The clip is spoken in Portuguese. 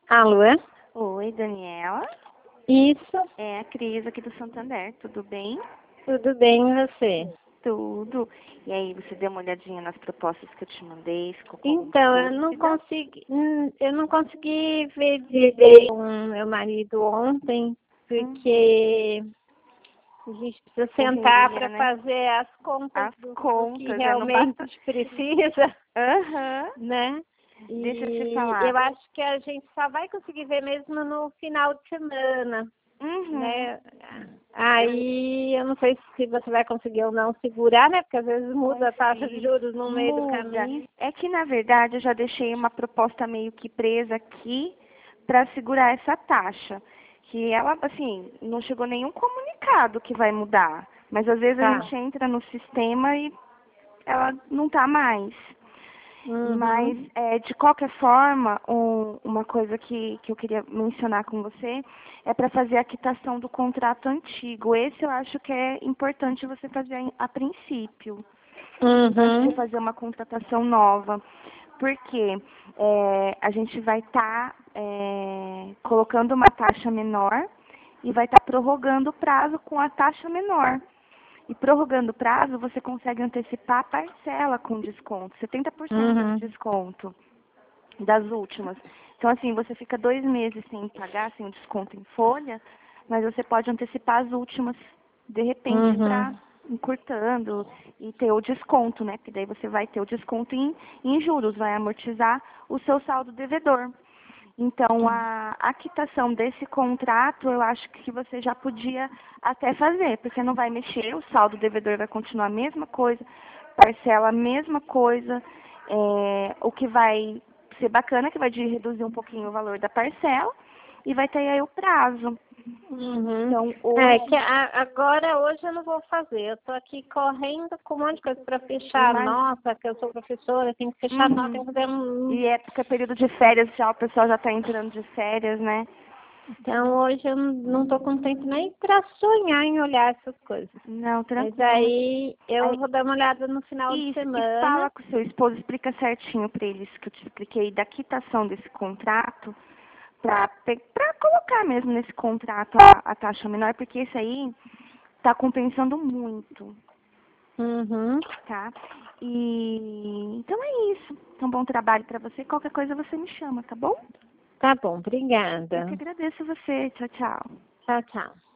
Alô? Oi, Daniela. Isso, É a Cris aqui do Santander, tudo bem? tudo bem e você? Tudo. E aí, você deu uma olhadinha nas propostas que eu te mandei? Ficou com alguma Então, dúvida? eu não consegui ver direito com meu marido ontem, porque a gente precisa sentar Correria, para né? fazer as contas As do que contas, não realmente basta. precisa, Aham. né? Deixa eu te E falar. eu acho que a gente só vai conseguir ver mesmo no final de semana, Uhum. né? Aí eu não sei se você vai conseguir ou não segurar, né? Porque às vezes muda a taxa de juros no meio do Muda. caminho. É que, na verdade, eu já deixei uma proposta meio que presa aqui para segurar essa taxa. Que ela, assim, não chegou nenhum comunicado que vai mudar. Mas às vezes a Tá. gente entra no sistema e ela não está mais. Mas, Uhum. de qualquer forma, uma coisa que eu queria mencionar com você é para fazer a quitação do contrato antigo. Esse eu acho que é importante você fazer a princípio, antes de Uhum. fazer uma contratação nova. Porque a gente vai estar colocando uma taxa menor e vai estar prorrogando o prazo com a taxa menor. E prorrogando o prazo, você consegue antecipar a parcela com desconto, 70% de Uhum. desconto das últimas. Então, assim, você fica 2 meses sem pagar, sem o desconto em folha, mas você pode antecipar as últimas, de repente, para Uhum. encurtando e ter o desconto, né? Porque daí você vai ter o desconto em juros, vai amortizar o seu saldo devedor. Então, a quitação desse contrato, eu acho que você já podia até fazer, porque não vai mexer, o saldo devedor vai continuar a mesma coisa, parcela a mesma coisa. O que vai ser bacana é que vai reduzir um pouquinho o valor da parcela e vai ter aí o prazo. Uhum. Então, É que hoje, agora, hoje eu não vou fazer. Eu tô aqui correndo com um monte de coisa para fechar a imagina. nota, que eu sou professora, tenho que fechar a nota, tenho Uhum. que fazer um. E época, período de férias já, o pessoal já está entrando de férias, né? Então hoje eu não tô com tempo nem para sonhar em olhar essas coisas. Não, Mas tranquilo. aí eu Aí, vou dar uma olhada no final de isso, e semana. fala com o seu esposo, explica certinho para eles que eu te expliquei da quitação desse contrato, para colocar mesmo nesse contrato a taxa menor, porque esse aí está compensando muito, Uhum. tá? E então é isso. Então, bom trabalho para você. Qualquer coisa você me chama, tá bom? Tá bom, Eu que obrigada. agradeço você. Tchau, tchau. Tchau, tchau.